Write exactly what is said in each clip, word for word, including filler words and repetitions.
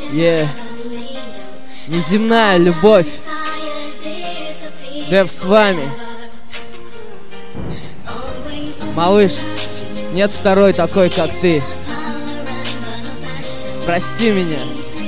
Yeah. Неземная любовь. Дэв с вами. Малыш, нет второй такой, как ты. Прости меня.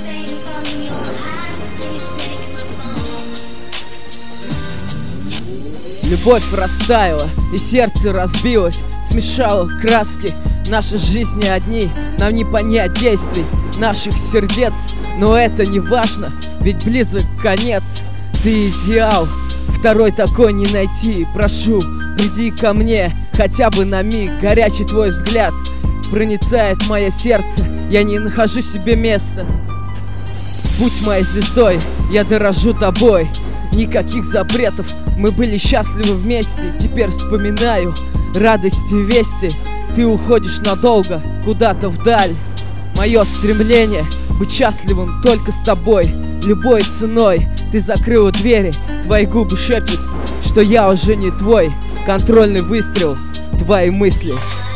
Любовь растаяла, и сердце разбилось, смешало краски. Наши жизни одни, нам не понять действий наших сердец. Но это не важно, ведь близок конец. Ты идеал, второй такой не найти. Прошу, приди ко мне, хотя бы на миг. Горячий твой взгляд проницает мое сердце. Я не нахожу себе места. Будь моей звездой, я дорожу тобой. Никаких запретов, мы были счастливы вместе. Теперь вспоминаю радости и вести. Ты уходишь надолго, куда-то вдаль. Мое стремление быть счастливым только с тобой. Любой ценой ты закрыла двери. Твои губы шепчут, что я уже не твой. Контрольный выстрел, твои мысли.